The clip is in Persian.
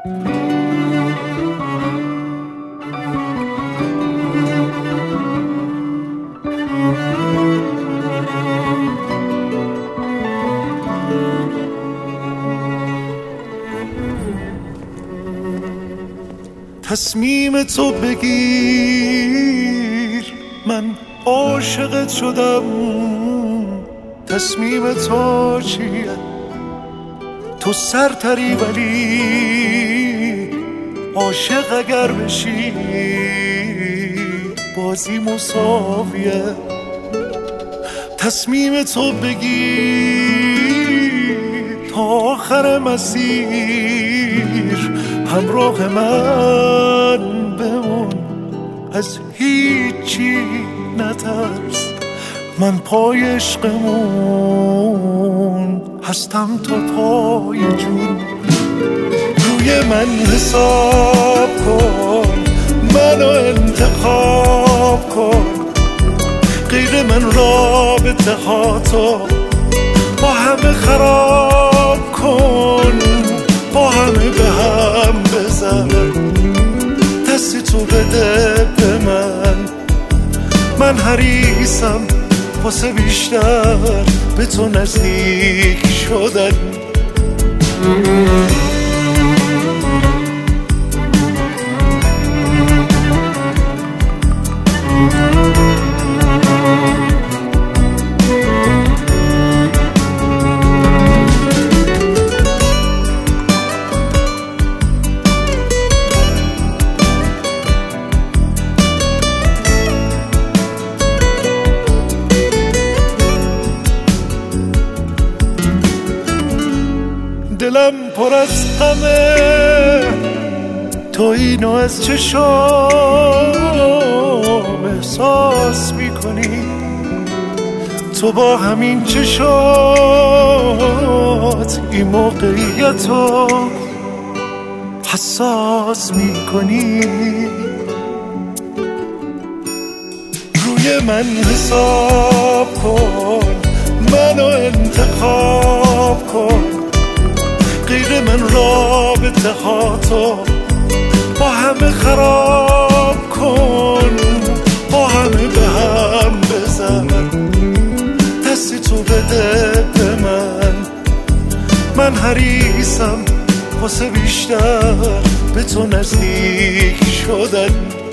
تصمیم تو بگیر، من عاشقت شدم. تصمیم تو چیه؟ تو سرتری ولی عاشق اگر بشی بازی مساویه. تصمیم تو بگیر تا آخر مسیر همراه من بمون، از هیچی نترس، من پای عشقمون هستم تا پای جون. روی من حساب کن، منو انتخاب کن، غیر من رابطه ها تو با همه خراب کن، با همه به هم بزن، دستی تو بده به من حریصم واسه بیشتر به تو نزدیک شدن. دلم پر از غمه، تو اینو از چشام احساس میکنی، تو با همین چشات این موقعیتو حساس میکنی. روی من حساب کن، منو انتخاب کن، غیر من رابطه ها تو با همه خراب کن، با همه به هم بزن، دستی تو بده به من حریصم واسه بیشتر به تو نزدیک شدن.